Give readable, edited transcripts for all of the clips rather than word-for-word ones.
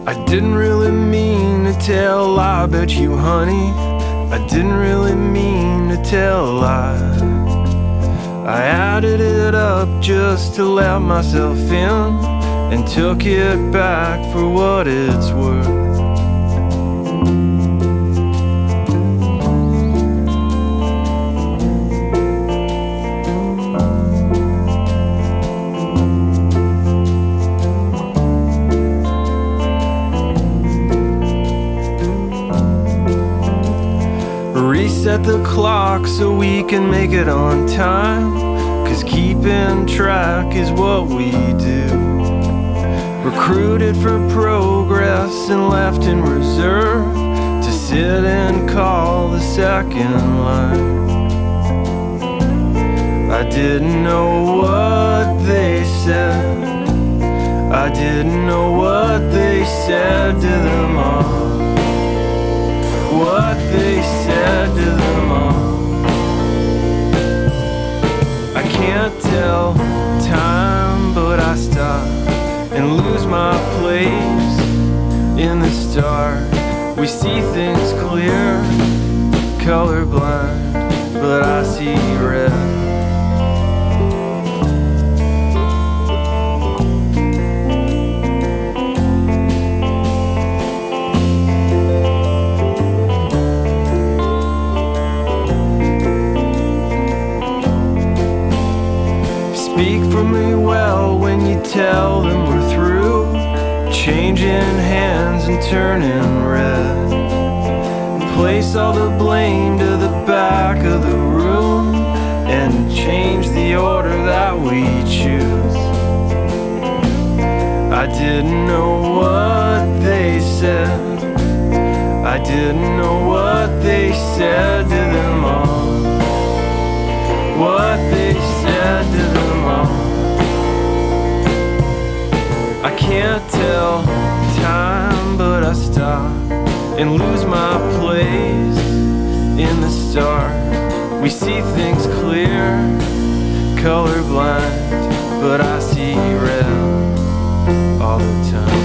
I didn't really mean to tell a lie about you, honey. I didn't really mean to tell a lie. I added it up just to let myself in, and took it back for what it's worth. Reset the clock so we can make it on time, 'cause keeping track is what we do. Recruited for progress and left in reserve to sit and call the second line. I didn't know what they said. I didn't know what they said to them all. What they said to them all. I can't tell time, but I stop and lose my place in the start. We see things clear, colorblind, but I see red. Speak for me well when you tell them we're through, changing hands and turning red. Place all the blame to the back of the room and change the order that we choose. I didn't know what they said. I didn't know what they said to them all. What they said to them all. I can't tell time, but I stop and lose my place in the start. We see things clear, colorblind, but I see red all the time.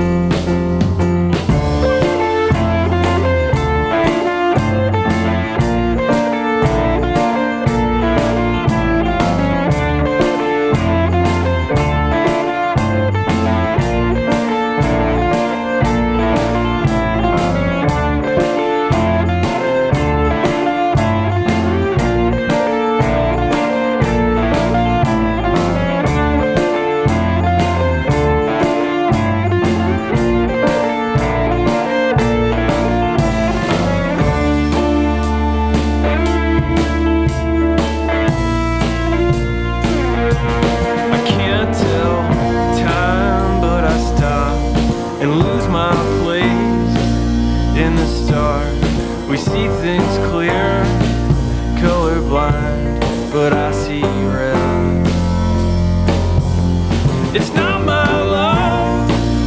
We see things clear, colorblind, but I see red. It's not my love.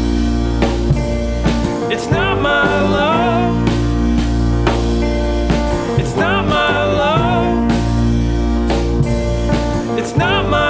It's not my love. It's not my love. It's not my